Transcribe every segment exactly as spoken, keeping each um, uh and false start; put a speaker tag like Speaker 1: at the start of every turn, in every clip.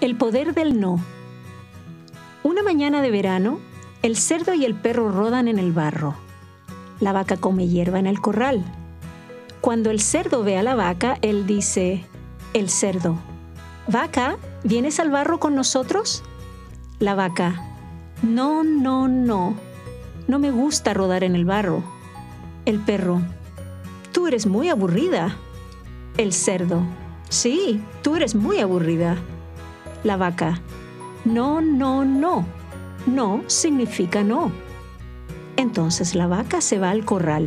Speaker 1: El poder del no. Una mañana de verano, el cerdo y el perro rodan en el barro. La vaca come hierba en el corral. Cuando el cerdo ve a la vaca, él dice, el cerdo, «Vaca, ¿vienes al barro con nosotros?» La vaca, «No, no, no, no me gusta rodar en el barro». El perro, «Tú eres muy aburrida». El cerdo, «Sí, tú eres muy aburrida». La vaca, «No, no, no, no significa no». Entonces la vaca se va al corral.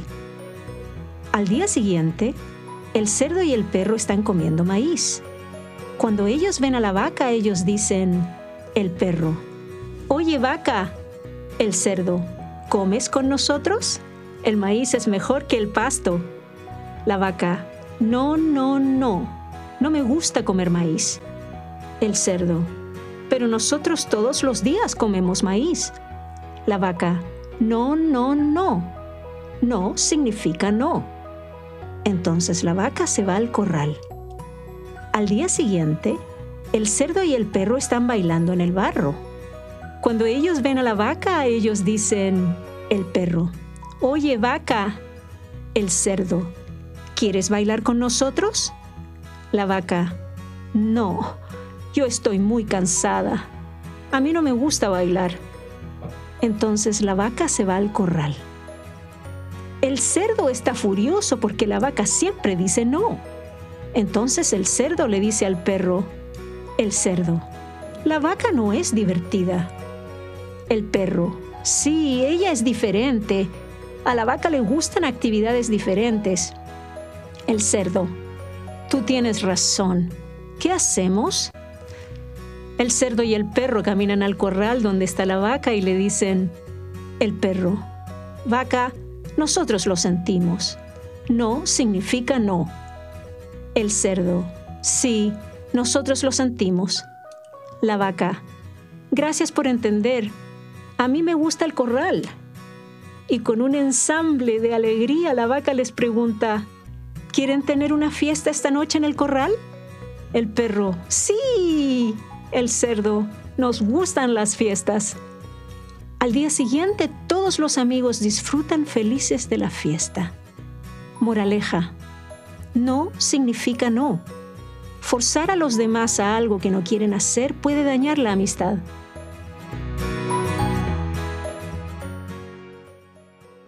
Speaker 1: Al día siguiente, el cerdo y el perro están comiendo maíz. Cuando ellos ven a la vaca, ellos dicen, el perro, «Oye, vaca». El cerdo, «¿Comes con nosotros? El maíz es mejor que el pasto». La vaca, «No, no, no, no me gusta comer maíz». El cerdo, «Pero nosotros todos los días comemos maíz». La vaca, «No, no, no, no significa no». Entonces la vaca se va al corral. Al día siguiente, el cerdo y el perro están bailando en el barro. Cuando ellos ven a la vaca, ellos dicen, el perro, «Oye, vaca». El cerdo, «¿Quieres bailar con nosotros?» La vaca, «No, yo estoy muy cansada. A mí no me gusta bailar». Entonces la vaca se va al corral. El cerdo está furioso porque la vaca siempre dice no. Entonces el cerdo le dice al perro, el cerdo, «La vaca no es divertida». El perro, «Sí, ella es diferente. A la vaca le gustan actividades diferentes». El cerdo, «Tú tienes razón. ¿Qué hacemos?» El cerdo y el perro caminan al corral donde está la vaca y le dicen, el perro, «Vaca, nosotros lo sentimos. No significa no». El cerdo, «Sí, nosotros lo sentimos». La vaca, «Gracias por entender. A mí me gusta el corral». Y con un ensamble de alegría la vaca les pregunta, «¿Quieren tener una fiesta esta noche en el corral?» El perro, «Sí». El cerdo, «Nos gustan las fiestas». Al día siguiente, todos los amigos disfrutan felices de la fiesta. Moraleja: no significa no. Forzar a los demás a algo que no quieren hacer puede dañar la amistad.